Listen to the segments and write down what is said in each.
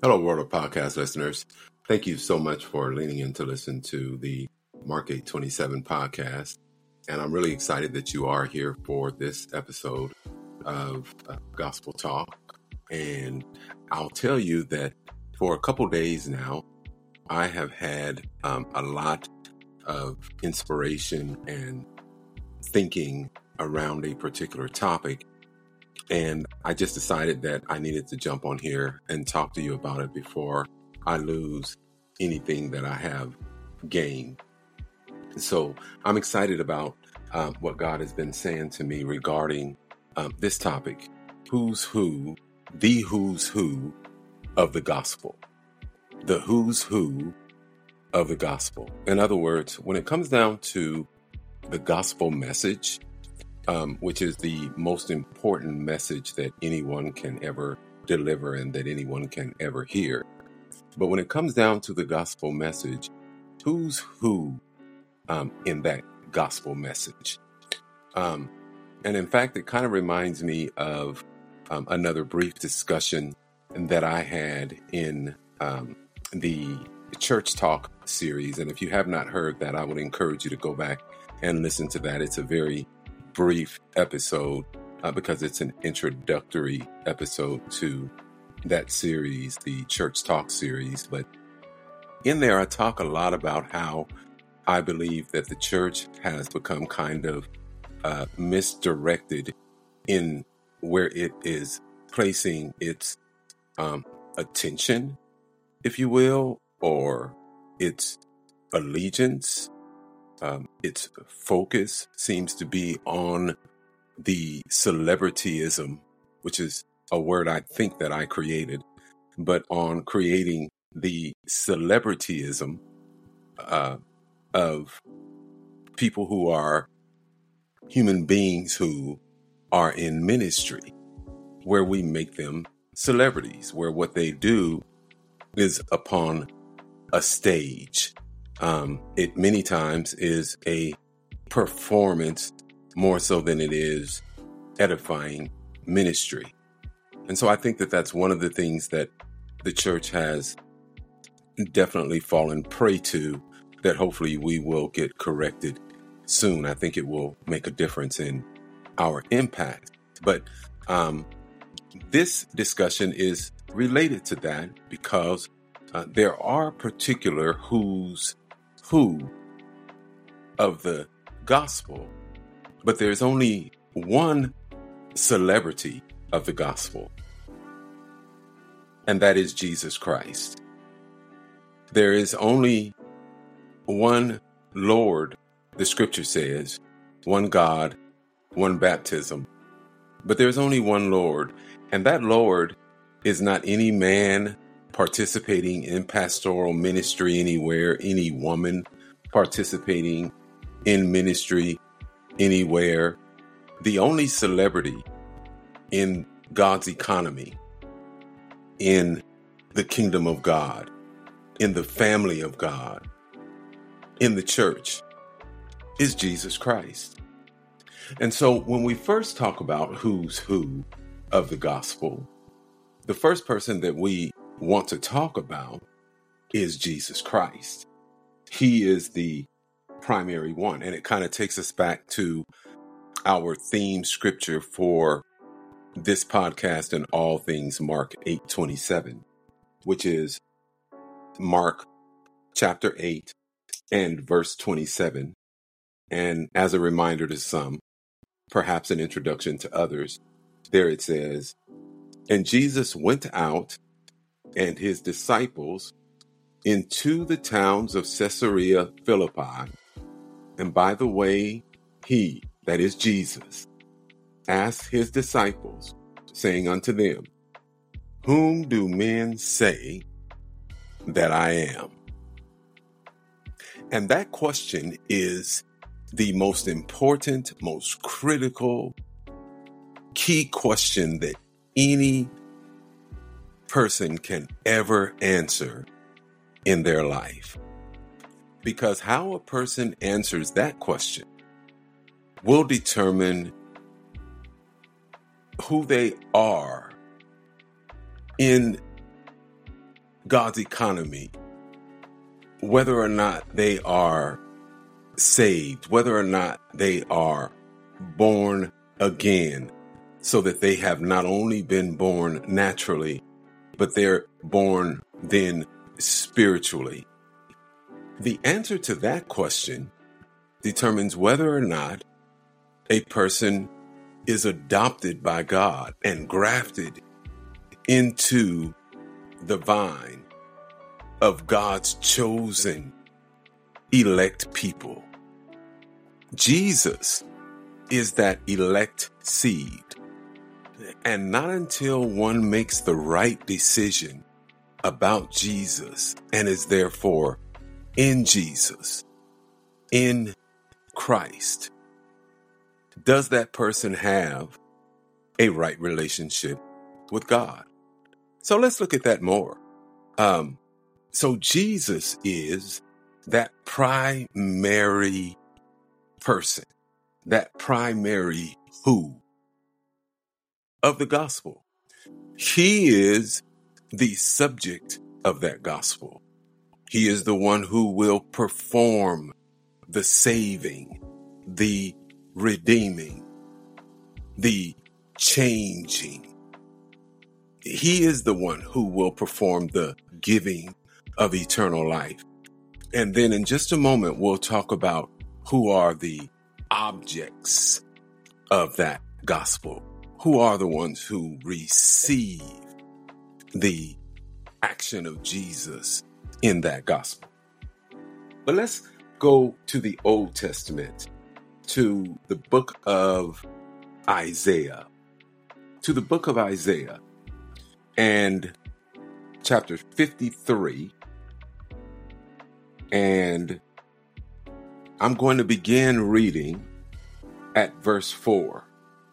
Hello, World of Podcast listeners. Thank you so much for leaning in to listen to the Mark 827 podcast. And I'm really excited that you are here for this episode of Gospel Talk. And I'll tell you that for a couple days now, I have had a lot of inspiration and thinking around a particular topic. And I just decided that I needed to jump on here and talk to you about it before I lose anything that I have gained. So I'm excited about what God has been saying to me regarding this topic, the who's who of the gospel, the who's who of the gospel. In other words, when it comes down to the gospel message, which is the most important message that anyone can ever deliver and that anyone can ever hear. But when it comes down to the gospel message, who's who in that gospel message? And in fact, it kind of reminds me of another brief discussion that I had in the Church Talk series. And if you have not heard that, I would encourage you to go back and listen to that. It's a very brief episode because it's an introductory episode to that series, the Church Talk series. But in there, I talk a lot about how I believe that the church has become kind of misdirected in where it is placing its attention, if you will, or its allegiance. Its focus seems to be on the celebrityism, which is a word I think that I created, but on creating the celebrityism of people who are human beings who are in ministry, where we make them celebrities, where what they do is upon a stage. It many times is a performance more so than it is edifying ministry. And so I think that that's one of the things that the church has definitely fallen prey to, that hopefully we will get corrected soon. I think it will make a difference in our impact. But this discussion is related to that because there are particular who's who of the gospel, but there's only one celebrity of the gospel, and that is Jesus Christ. There is only one Lord, the scripture says, one God, one baptism, but there's only one Lord, and that Lord is not any man participating in pastoral ministry anywhere, any woman participating in ministry anywhere. The only celebrity in God's economy, in the kingdom of God, in the family of God, in the church, is Jesus Christ. And so when we first talk about who's who of the gospel, the first person that we want to talk about is Jesus Christ. He is the primary one. And it kind of takes us back to our theme scripture for this podcast and all things Mark 8:27, which is Mark chapter 8 and verse 27. And as a reminder to some, perhaps an introduction to others, there it says, "And Jesus went out and his disciples into the towns of Caesarea Philippi. And by the way, he," that is Jesus, "asked his disciples, saying unto them, Whom do men say that I am?" And that question is the most important, most critical, key question that any person can ever answer in their life. Because how a person answers that question will determine who they are in God's economy, whether or not they are saved, whether or not they are born again, so that they have not only been born naturally, but they're born then spiritually. The answer to that question determines whether or not a person is adopted by God and grafted into the vine of God's chosen elect people. Jesus is that elect seed. And not until one makes the right decision about Jesus and is therefore in Jesus, in Christ, does that person have a right relationship with God. So let's look at that more. So Jesus is that primary person, that primary who of the gospel. He is the subject of that gospel. He is the one who will perform the saving, the redeeming, the changing. He is the one who will perform the giving of eternal life. And then in just a moment, we'll talk about who are the objects of that gospel. Who are the ones who receive the action of Jesus in that gospel. But let's go to the Old Testament, to the book of Isaiah, and chapter 53. And I'm going to begin reading at verse 4.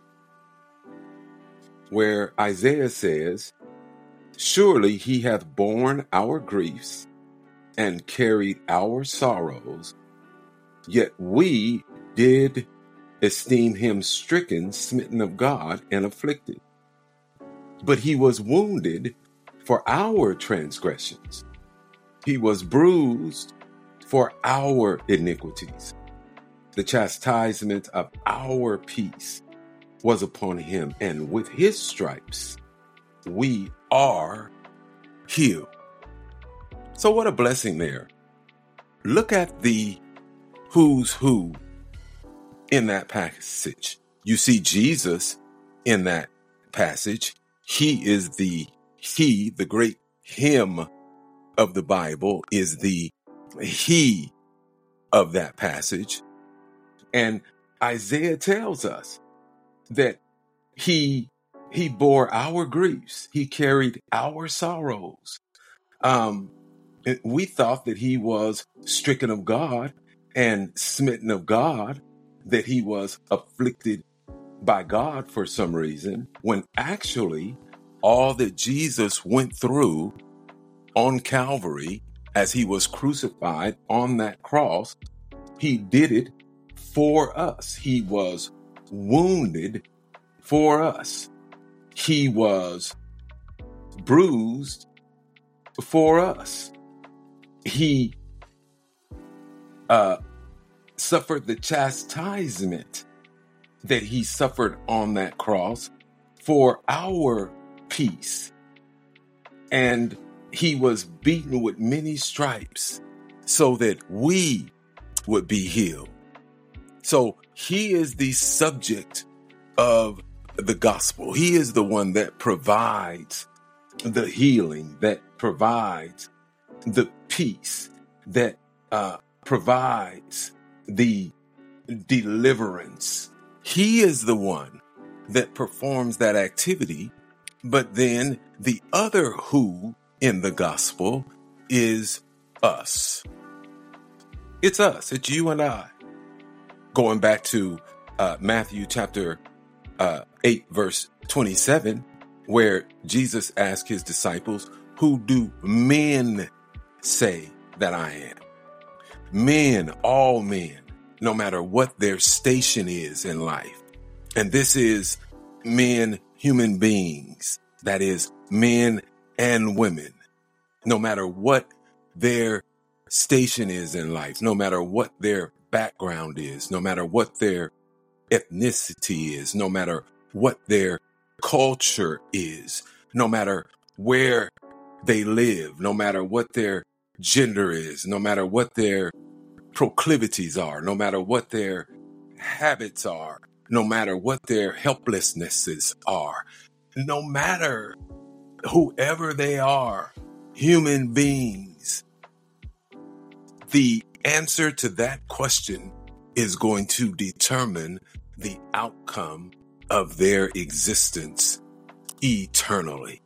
Where Isaiah says, "Surely he hath borne our griefs and carried our sorrows, yet we did esteem him stricken, smitten of God, and afflicted. But he was wounded for our transgressions. He was bruised for our iniquities. The chastisement of our peace was upon him, and with his stripes we are healed." So what a blessing there. Look at the who's who in that passage. You see Jesus in that passage. He is the great him of the Bible is the he of that passage. And Isaiah tells us that he bore our griefs. He carried our sorrows. We thought that he was stricken of God and smitten of God, that he was afflicted by God for some reason, when actually all that Jesus went through on Calvary as he was crucified on that cross, he did it for us. He was wounded for us. He was bruised for us. He suffered the chastisement that he suffered on that cross for our peace. And he was beaten with many stripes so that we would be healed. So he is the subject of the gospel. He is the one that provides the healing, that provides the peace, that provides the deliverance. He is the one that performs that activity. But then the other who in the gospel is us. It's us. It's you and I. Going back to Matthew chapter 8, verse 27, where Jesus asked his disciples, "Who do men say that I am?" Men, all men, no matter what their station is in life. And this is men, human beings. That is men and women. no matter what their station is in life, no matter what their background is, no matter what their ethnicity is, no matter what their culture is, no matter where they live, no matter what their gender is, no matter what their proclivities are, no matter what their habits are, no matter what their helplessnesses are, no matter whoever they are, human beings, the answer to that question is going to determine the outcome of their existence eternally.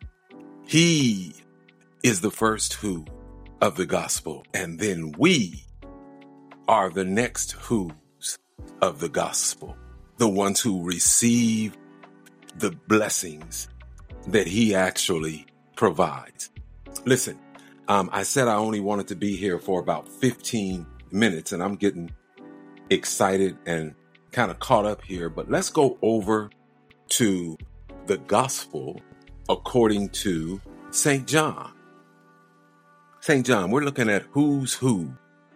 He is the first who of the gospel, and then we are the next who's of the gospel, the ones who receive the blessings that he actually provides. Listen, I said I only wanted to be here for about 15 minutes, and I'm getting excited and kind of caught up here, but let's go over to the gospel according to St. John. St. John, we're looking at who's who,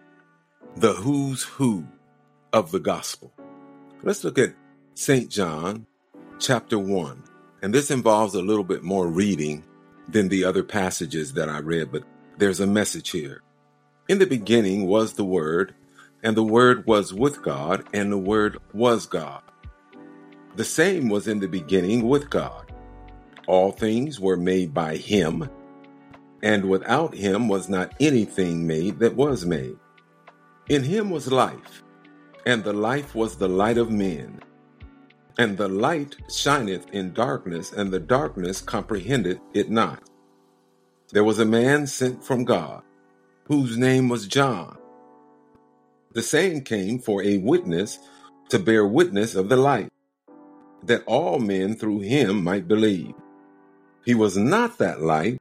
the who's who of the gospel. Let's look at St. John chapter 1. And this involves a little bit more reading than the other passages that I read, but there's a message here. In the beginning was the Word, and the Word was with God, and the Word was God. The same was in the beginning with God. All things were made by him, and without him was not anything made that was made. In him was life, and the life was the light of men. And the light shineth in darkness, and the darkness comprehended it not. There was a man sent from God, whose name was John. The same came for a witness, to bear witness of the light, that all men through him might believe. He was not that light,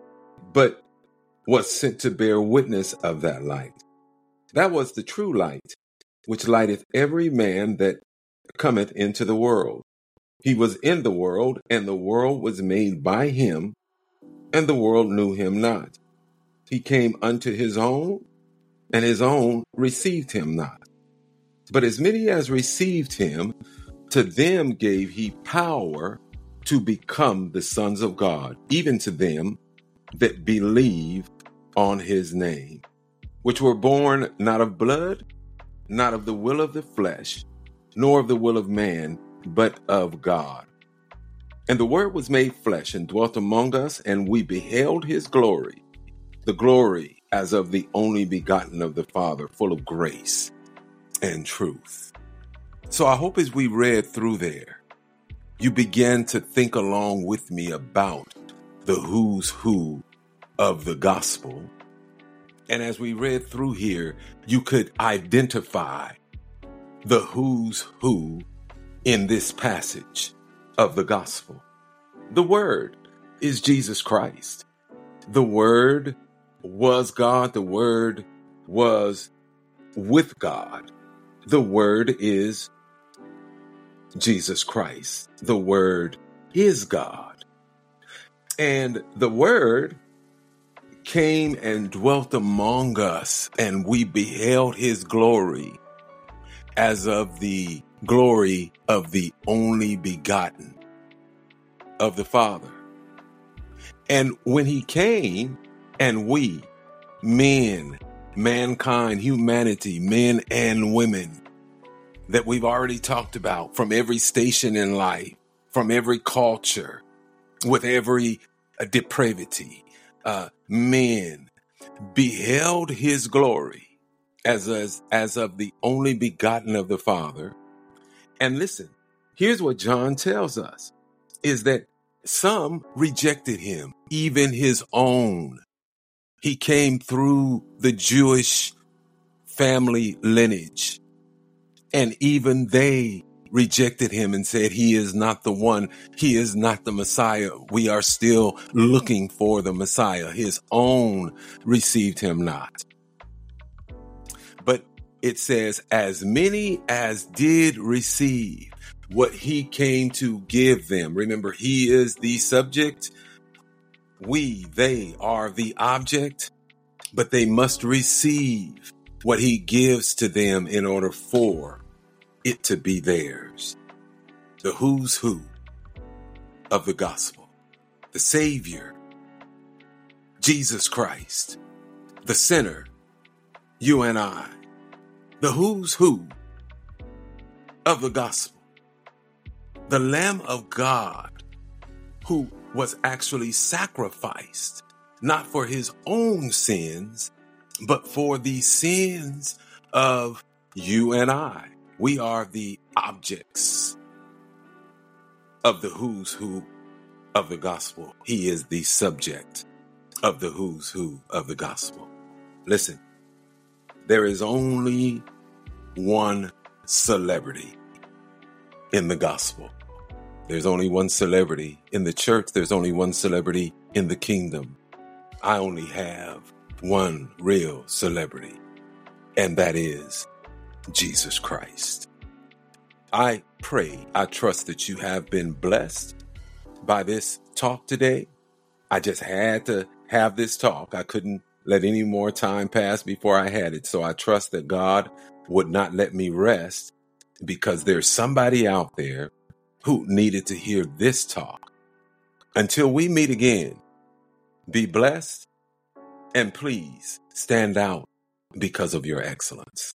but was sent to bear witness of that light. That was the true light, which lighteth every man that cometh into the world. He was in the world, and the world was made by him, and the world knew him not. He came unto his own, and his own received him not. But as many as received him, to them gave he power to become the sons of God, even to them that believe on his name, which were born not of blood, not of the will of the flesh, nor of the will of man, but of God. And the Word was made flesh and dwelt among us, and we beheld his glory, the glory as of the only begotten of the Father, full of grace and truth. So I hope as we read through there, you began to think along with me about the who's who of the gospel. And as we read through here, you could identify the who's who in this passage of the gospel. The Word is Jesus Christ. The Word was God. The Word was with God. The Word is Jesus Christ. The Word is God. And the Word came and dwelt among us, and we beheld his glory as of the glory of the only begotten of the Father. And when he came, and we, men, mankind, humanity, men and women that we've already talked about, from every station in life, from every culture, with every depravity, men beheld his glory as of the only begotten of the Father. And listen, here's what John tells us, is that some rejected him, even his own. He came through the Jewish family lineage, and even they rejected him and said, he is not the one. He is not the Messiah. We are still looking for the Messiah. His own received him not. But it says, as many as did receive what he came to give them. Remember, he is the subject. they are the object, but they must receive what he gives to them in order for it to be theirs. The who's who of the gospel. The Savior, Jesus Christ. The sinner, you and I. The who's who of the gospel. The Lamb of God who was actually sacrificed, not for his own sins, but for the sins of you and I. We are the objects of the who's who of the gospel. He is the subject of the who's who of the gospel. Listen, there is only one celebrity in the gospel. There's only one celebrity in the church. There's only one celebrity in the kingdom. I only have one real celebrity, and that is Jesus Christ. I trust that you have been blessed by this talk today. I just had to have this talk. I couldn't let any more time pass before I had it. So I trust that God would not let me rest, because there's somebody out there who needed to hear this talk. Until we meet again, be blessed, and please stand out because of your excellence.